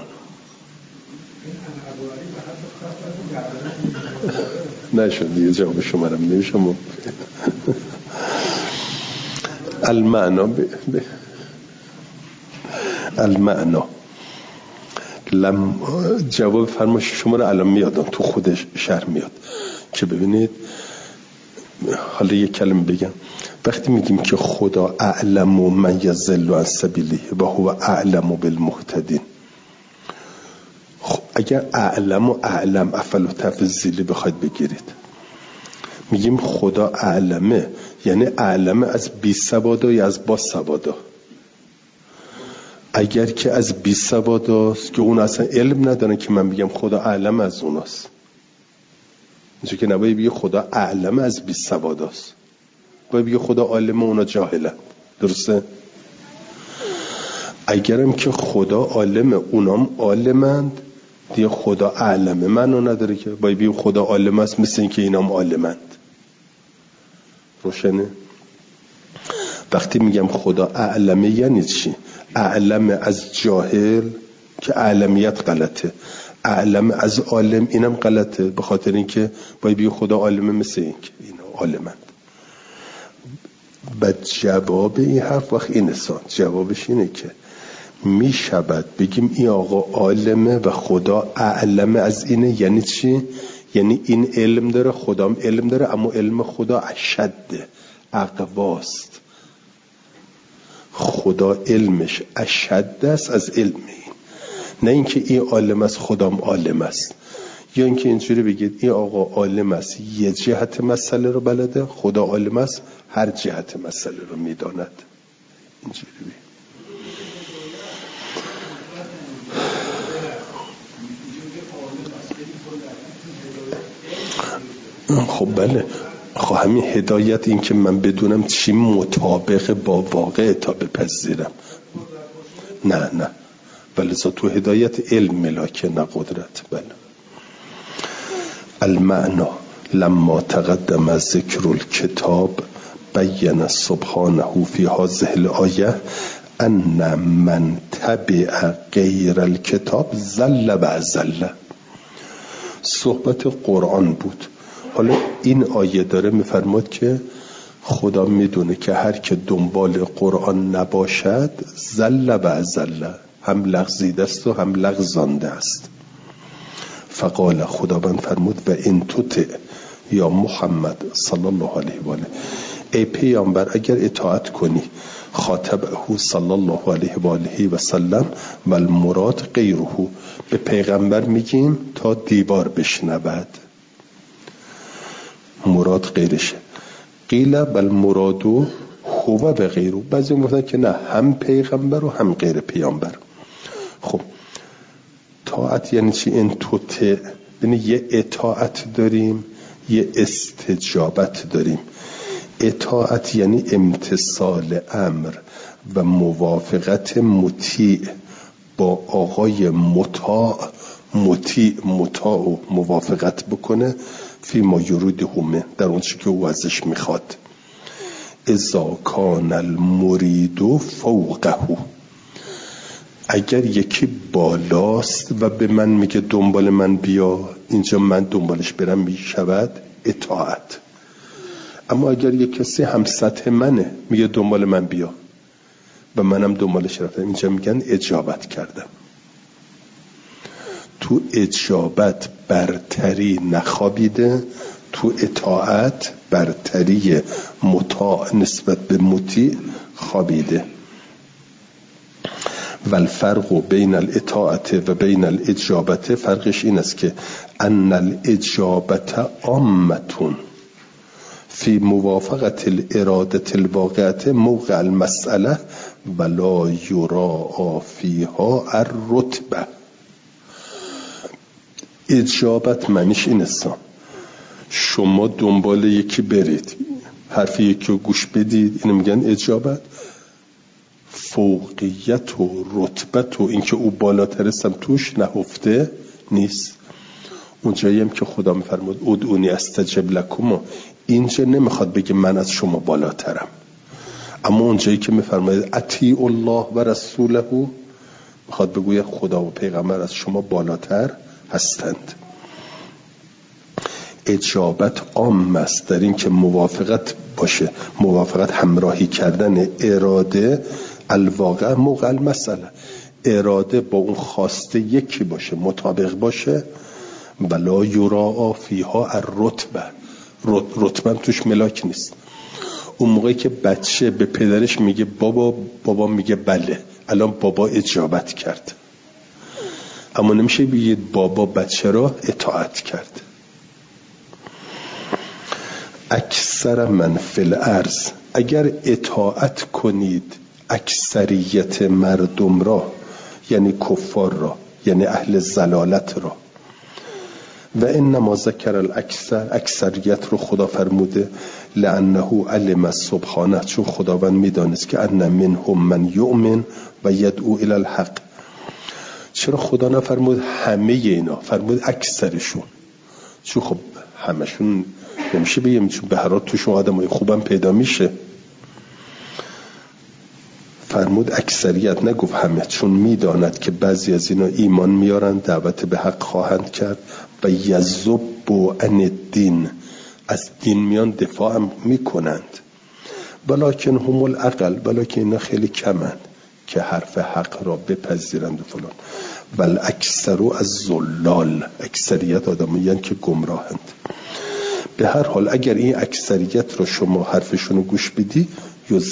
نشد دیگه جواب شما رو نمیشم. المعنا ب... ب... المعنا لم جواب فرمایش شما رو الان میادم تو خودش شرح میاد که ببینید. حالا یک کلمه بگم. وقتی میگیم که خدا اعلم من یضل عن سبیله و هو اعلم بالمهتدین، اگر اعلم و اعلم افعل و تفضیلی بخواید بگیرید، میگیم خدا اعلمه یعنی اعلمه از بی سوادا یا از با سوادا. اگر که از بی سواداست که اون اصلا علم ندارن که من بگم خدا اعلم از اوناست، اینجا که نباید بگه خدا اعلم از بی سواداست، باید بگه خدا عالم اونا جاهلن. درسته؟ اگرم که خدا عالم اونام عالمند دیگه خدا اعلمه منو نداره که باید بگیم خدا عالم است مثل این که اینام عالمند. روشنه؟ وقتی میگم خدا اعلمه یعنی چی؟ اعلم از جاهل که اعلمیت غلطه، اعلم از عالم اینم غلطه، به خاطر اینکه باید بگیم خدا عالمه مثل این که اینا عالمند. بعد جواب این حرف وقت این سان جوابش اینه که می شود بگیم این آقا عالمه و خدا اعلم از اینه. یعنی چی؟ یعنی این علم داره خدام علم داره اما علم خدا اشده اقواست. خدا علمش اشد است از علم این. نه اینکه این عالم است خدام عالم است، یا اینکه اینجوری بگید این آقا عالم است یه جهت مسئله رو بلده، خدا عالم است هر جهت مسئله رو میداند. اینجوری بگید. خب بله، خب همین هدایت، این که من بدونم چی مطابق با واقع تا بپذیرم. نه نه ولی تو هدایت علم ملاکه نه قدرت. بله. المعنا لما تقدم ذکر الكتاب بین سبحانه فی هذه الآیه ان من تبع غیر الكتاب زل و زل. صحبت قرآن بود. حالا این آیه داره میفرماد که خدا میدونه که هر که دنبال قرآن نباشد زل و زل، هم لغزیده است و هم لغزانده است. فقال، خداوند فرمود و این تطع یا محمد صلی الله علیه و آله، ای پیامبر اگر اطاعت کنی، خاطبه صلی الله علیه و آله و سلم و المراد غیره، به پیغمبر میگیم تا دیوار بشنود، مراد غیرشه. قیل بل مرادو هو به غیره، بعضی میگفتن که نه، هم پیغمبر و هم غیر پیامبر. خب طاعت یعنی چی؟ این توته، یعنی یه اطاعت داریم یه استجابت داریم. اطاعت یعنی امتثال امر و موافقت مطیع با آقای مطاع، مطیع مطاع و موافقت بکنه فی ما یرید همه، در اون چی که او ازش میخواد. اذا کان المرید فوقه، اگر یکی بالاست و به من میگه دنبال من بیا، اینجا من دنبالش برم میشود اطاعت. اما اگر یک کسی هم سطح منه میگه دنبال من بیا و منم دنبالش رفتم، اینجا میگن اجابت کردم. تو اجابت برتری نخوابیده، تو اطاعت برتری مطاع نسبت به مطیع خوابیده. و الفرق بین الاطاعت و بین الاجابت، فرقش این است که ان الاجابت عامتون فی موافقت الارادة الواقعة موقع المسئله ولا یراعی فیها الرتبه. اجابت معنیش این است شما دنبال یکی برید، حرف یکی رو گوش بدید، اینو میگن اجابت. فوقیت و رتبت و اینکه او بالاتر استم توش نهفته نیست. اونجایی هم که خدا میفرمود ادعونی استجب لکم، اینجا نمیخواد بگه من از شما بالاترم، اما اونجایی که میفرماید اطیع الله و رسوله، میخواد بگوید خدا و پیغمبر از شما بالاتر هستند. اجابت عام است در این که موافقت باشه، موافقت همراهی کردن اراده الواقع موقع المسئله، اراده با اون خواسته یکی باشه، مطابق باشه. ولا یراعی فیها الرتبه، رتبه توش ملاک نیست. اون موقعی که بچه به پدرش میگه بابا، بابا میگه بله، الان بابا اجابت کرد، اما نمیشه بگید بابا بچه را اطاعت کرد. اکثر من فی الارض، اگر اطاعت کنید اکثریت مردم را، یعنی کفار را، یعنی اهل ضلالت را. و انما ذکر الاکثر، اکثریت رو خدا فرموده لانه علم سبحانه، چون خداوند میدانست که ان منهم من یؤمن و یدعو الی الحق. چرا خدا نفرمود همه اینا، فرمود اکثرشون؟ چون خب همشون نمیشه بگیم، چون به هر حال توشون آدمای خوبم پیدا میشه. فرمود اکثریت، نگفت همه، چون میداند که بعضی از اینا ایمان میارن، دعوت به حق خواهند کرد و یذب عن الدین، از دین میان دفاع هم میکنند. ولکن هم الاقل، ولکن اینا خیلی کمند که حرف حق را بپذیرند و فلان. ول اکثر از زلال، اکثریت آدمایند که گمراهند. به هر حال اگر این اکثریت رو شما حرفشون رو گوش بدی،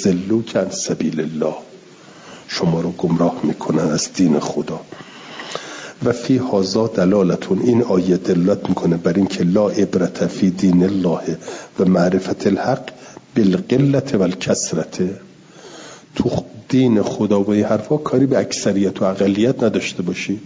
یضلوک عن سبیل الله، شما رو گمراه میکنن از دین خدا. و فی هذا دلالتون، این آیه دلالت میکنه بر این که لا عبرت فی دین الله و معرفت الحق بالقلت و الکثرت. تو دین خدا و این حرفا کاری به اکثریت و اقلیت نداشته باشید.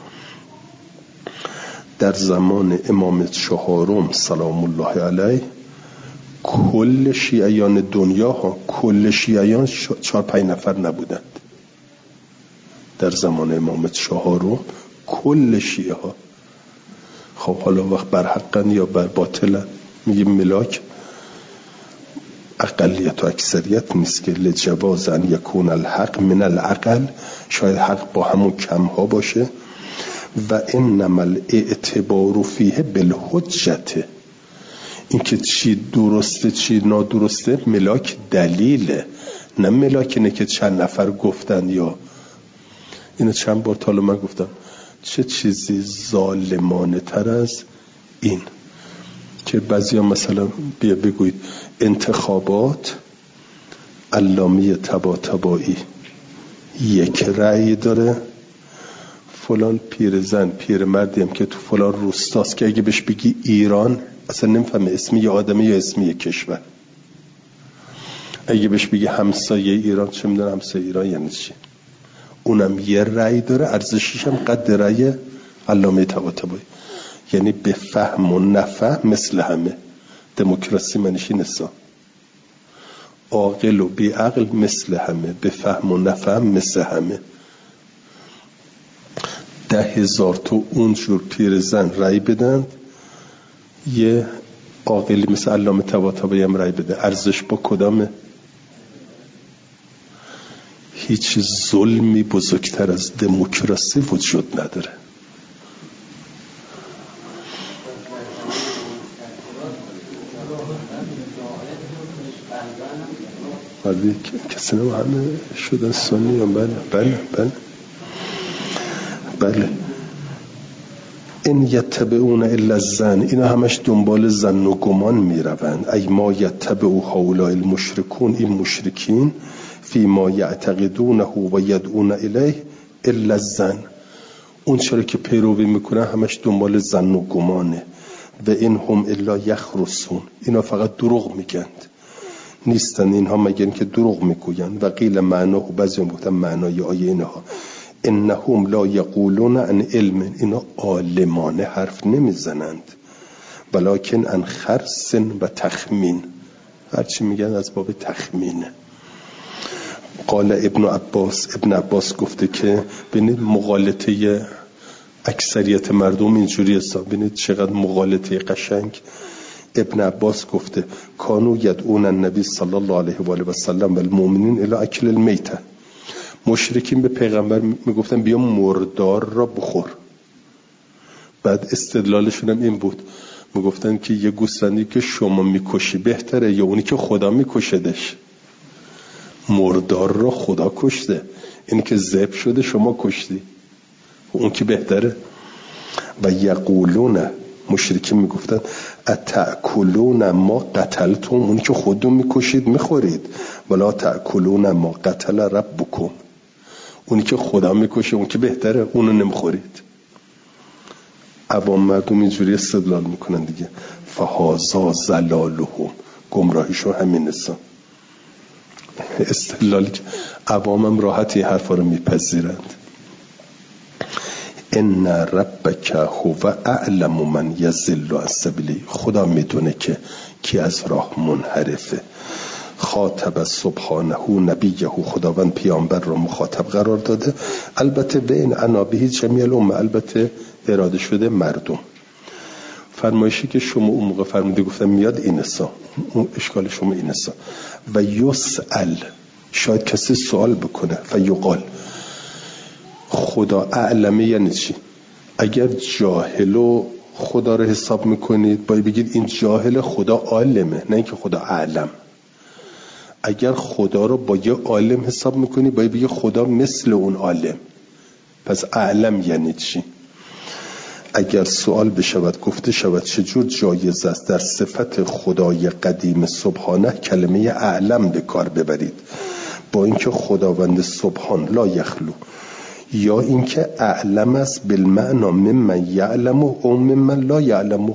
در زمان امام چهارم سلام الله علیه کل شیعیان دنیا ها کل شیعیان چهار پنج نفر نبودند. در زمان امام چهارم کل شیعه ها، خب حالا وقت بر حقن یا بر باطلن، میگیم ملاک اقلیت و اکثریت نیست که لجواز ان یکون الحق من العقل، شاید حق با همون کم ها باشه. و انما الاعتبار فیه بالحجت، این که چی درسته چی نادرسته ملاک دلیله، نه ملاک اینه که چند نفر گفتن. یا اینو چند بار تا من گفتم چه چیزی ظالمانه تر از این که بعضیا مثلا بیا بگوید انتخابات علامه طباطبایی یک رأی داره، فلان پیرزن پیرمردی هم که تو فلان روستاست که اگه بهش بگی ایران اصلا نمیفهمه اسمی یه آدمه یا اسمی یه کشور. اگه بهش بگی همسایه ایران چه میدونه همسایه ایران یعنی چی. اونم یه رأی داره، ارزشش هم قد رأی علامه طباطبایی. یعنی به فهم و نفهم مثل همه. دموکراسی منشی نسا عاقل و بی عقل مثل همه، به فهم و نفهم مثل همه. ده هزار تو اونجور پیرزن رأی بدن، یه عاقلی مثل علامه طباطبایی هم رأی بده، ارزش با کدامه؟ هیچ ظلمی بزرگتر از دموکراسی وجود نداره. ولی کسی نمو همه شدن سنی هم. بله بله بله بله این یتبعون الا الظن، اینا همش دنبال ظن و گمان میروند. ای ما یتبعو هؤلاء المشرکون، این مشرکین فی ما یعتقدونه و یدعون الیه الا الظن، اون چرا که پیروی میکنن همش دنبال ظن و گمانه. و این هم الا یخرسون، اینا فقط دروغ میگند، نیستن اینها مگر اینکه دروغ میگوین. و قیل معناه، بعضی هم گفتن معنای آیه اینها انهم لا یقولون عن علم، اینا عالمانه حرف نمیزنند، ولکن عن خرس و تخمین، هرچی میگن از باب تخمینه. قال ابن عباس، ابن عباس گفته که ببینید مغالطه اکثریت مردم اینجوری است، ببینید چقدر مغالطه قشنگ. ابن عباس گفته کانو یدعون النبی صلی الله علیه و آله و سلم و المؤمنین الی اکل المیته، مشرکین به پیغمبر میگفتن بیا مردار را بخور. بعد استدلالشون هم این بود، میگفتن که یه گوسفندی که شما میکشی بهتره یا اونی که خدا میکشدش؟ مردار را خدا کشته، این که ذبح شده شما کشتی، اون که بهتره. و یقولون، مشرکین میگفتن اتأکلون ما قتلتم، اونی که خودتون میکشید میخورید، ولا تأکلون ما قتل ربکم، اونی که خدا میکشه اون که بهتره، اونو نمیخورید. عوام مردم اینجوری استدلال میکنن دیگه. فهازا زلالهم، گمراهیشون همین است. استدلالی که عوامم راحتی حرفا رو میپذیرند. ان ربک هو اعلم من یضل عن سبیله، خدا میدونه که کی از راه منحرفه. خاطب سبحانه نبیه، خداوند پیامبر رو مخاطب قرار داده. البته بین انابه جمیع الامه، البته اراده شده مردم. فرمایشی که شما اون موقع فرموده گفتم میاد اینسا، اون اشکال شما اینسا. و یسأل، شاید کسی سوال بکنه، فیقال خدا اعلمه یعنی چی؟ اگر جاهلو خدا رو حساب میکنید باید بگید این جاهل، خدا عالمه، نه اینکه خدا اعلم. اگر خدا رو با یه عالم حساب میکنی باید بگید خدا مثل اون عالم. پس اعلم یعنی چی؟ اگر سوال بشود گفته شود چجور جایز است در صفت خدای قدیم سبحانه کلمه اعلم به کار ببرید، با اینکه خداوند سبحان لا یخلو یا اینکه اعلم است بالمعنا ممن یعلم و ممن لا یعلم.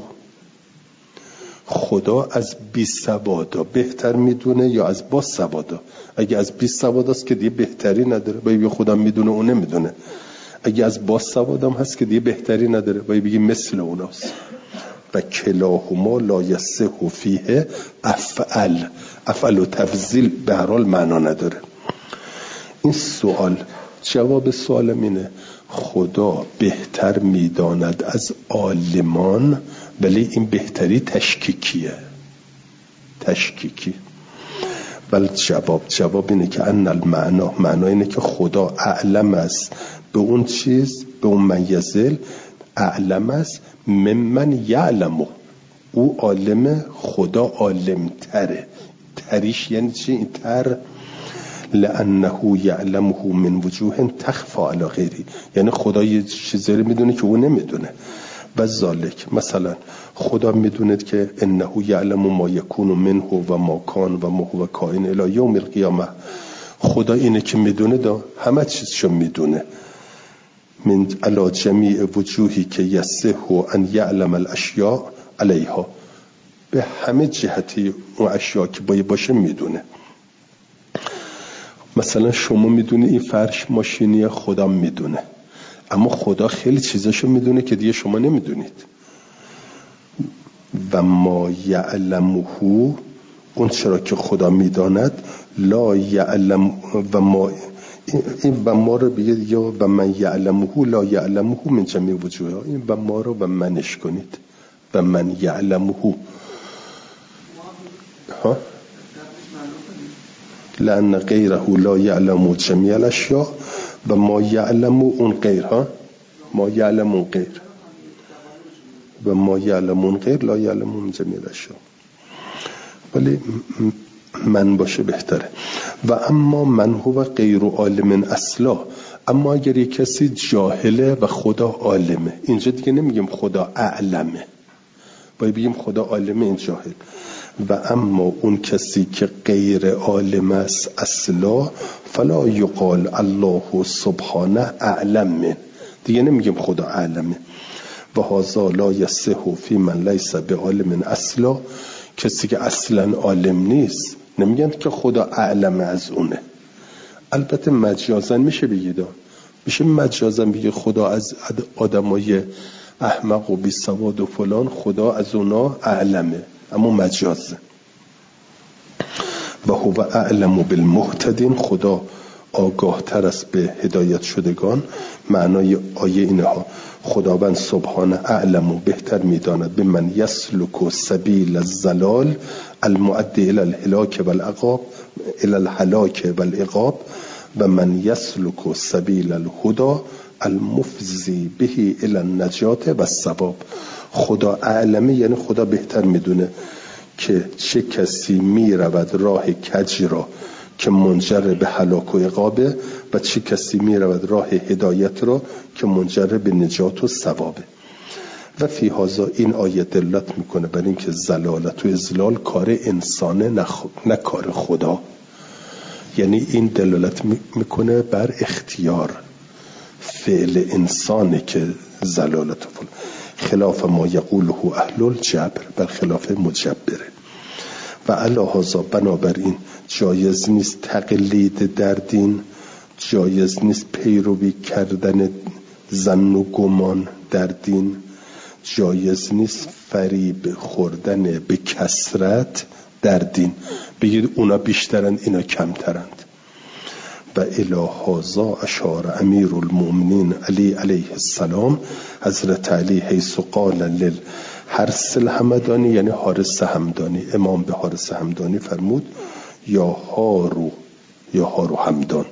خدا از بی سوادا بهتر میدونه یا از با سوادا؟ اگه از بی سواداست که دیگه بهتری نداره، باید بگی خدا میدونه اون نمیدونه. اگه از با سوادام هست که دیگه بهتری نداره، باید بگی مثل اوناست. و کلاهما لا یصح فیه افعل. افعل و تفضیل به هر حال معنا نداره. این سوال، جواب سوالم اینه خدا بهتر میداند از عالمان، ولی این بهتری تشکیکیه. تشکیکی. ولی جواب جواب اینه که ان المعنا، معنا اینه که خدا اعلم است به اون چیز، به اون من یزل، اعلم است ممن یعلمه. او عالم، خدا عالم تره. تریش یعنی چی؟ این تر لانه یعلمه من وجوه تخفى علی غیری، یعنی خدا یه چیزی رو میدونه که او نمیدونه. و ذالک، مثلا خدا میدونه که انه یعلم ما یکون منه و ما کان و ما هو کائن الی یوم القیامه. خدا اینه که میدونه، دا همه چیزشو میدونه. من علی جمیع وجوهی که یصح ان یعلم الاشیاء علیها، به همه جهتی اون اشیاء که باید باشه میدونه. مثلا شما میدونی این فرش ماشینیه، خدا میدونه، اما خدا خیلی چیزاشو میدونه که دیگه شما نمیدونید. و ما یعلمه، اون چرا که خدا میداند، لا یعلم و ما، این و ما رو بگید یا و من یعلمه لا یعلمه من جمیع وجوه، این و ما رو و منش کنید. و من یعلمه ها لأن غیره لا یعلم جمیع الاشیاء و ما یعلم اون غیر، ها ما یعلم اون غیر و ما یعلم اون غیر لا یعلم من جمیع الاشیاء، ولی من باشه بهتره. و اما من هو غیر عالم اصلا، اما اگر یک کسی جاهله و خدا عالمه، اینجا دیگه نمیگیم خدا اعلمه، باید بگیم خدا عالمه، این جاهل. و اما اون کسی که غیر عالم است اصلا، فلا یقال الله سبحانه اعلم من، دیگه نمیگیم خدا اعلمه. و هذا لا یصح فی من لیس بعالم اصلا، کسی که اصلا عالم نیست نمیگن که خدا اعلم از اونه. البته مجازن میشه بگید، میشه مجازن بگید خدا از آدمای احمق و بی سواد و فلان، خدا از اونا اعلمه، اما مجازه. و هو اعلم بالمهتدین، خدا آگاه تر است به هدایت شدگان. معنای آیه اینها، خداوند سبحانه اعلم و بهتر میداند به من یسلک سبیل الضلال المؤدی الى الهلاک والعقاب الى الهلاک والعقاب و من یسلک سبیل الهدى المفضی به الى النجات والثواب. خدا اعلمه یعنی خدا بهتر میدونه که چه کسی میرود راه کج را که منجر به هلاک و عقابه و چه کسی میرود راه هدایت را که منجر به نجات و ثوابه. و فی هذا، این آیه دلالت میکنه بر این که ضلالت و اضلال کار انسانه، نه کار خدا. یعنی این دلالت میکنه بر اختیار، فعل انسانه که ضلالت و فلان، خلاف ما یقوله اهل الجبر، بر خلاف مجبره. و علی هذا، بنابراین جایز نیست تقلید در دین، جایز نیست پیروی کردن ظن و گمان در دین، جایز نیست فریب خوردن به کثرت در دین، بگید اونا بیشترند اینا کمترند. و الی هذا اشار امیر المؤمنین علی علیه السلام، حضرت علی حیث قال للحارث الحمدانی، یعنی حارث همدانی، امام به حارث همدانی فرمود یا هارو یا هارو همدان،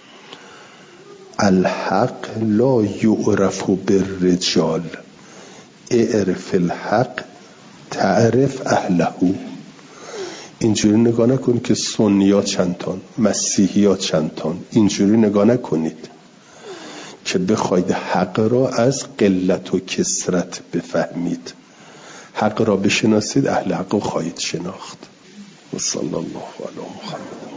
الحق لا یعرف بالرجال، اعرف الحق تعرف اهله. اینجوری نگاه نکنید که سنی ها چندتان، مسیحی ها چندتان، اینجوری نگاه نکنید که بخواید حق را از قلت و کثرت بفهمید. حق را بشناسید، اهل حق را خواهید شناخت. و صلی الله علی محمد.